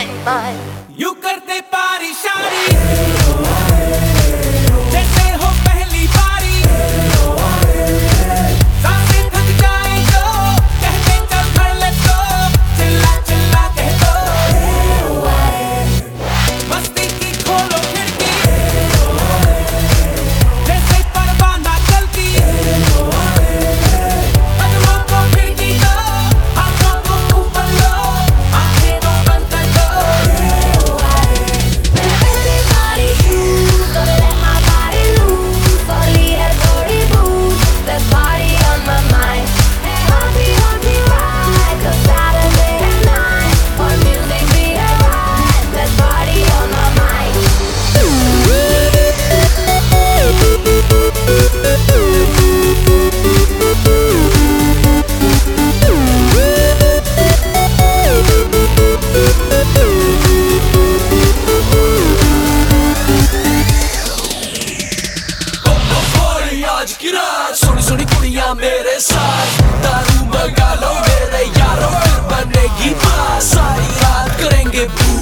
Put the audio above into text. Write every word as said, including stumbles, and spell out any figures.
mine, mine. You करते पारी शारी जैसे हो पहली बारी, सांसें थक जाए तो कहते चल भर ले तो, चिल्ला चिल्ला कह दो मस्ती की खोलो खिड़की, जैसे परवाना चलती कदमों को खिड़की दो, हाथों को ऊपर लो, आंखें तो बंद कर दो। आज की रात सुनी सुनी कुड़ियां मेरे साथ, दारू मंगा लो मेरे यारों, फिर बनेगी बात, सारी रात करेंगे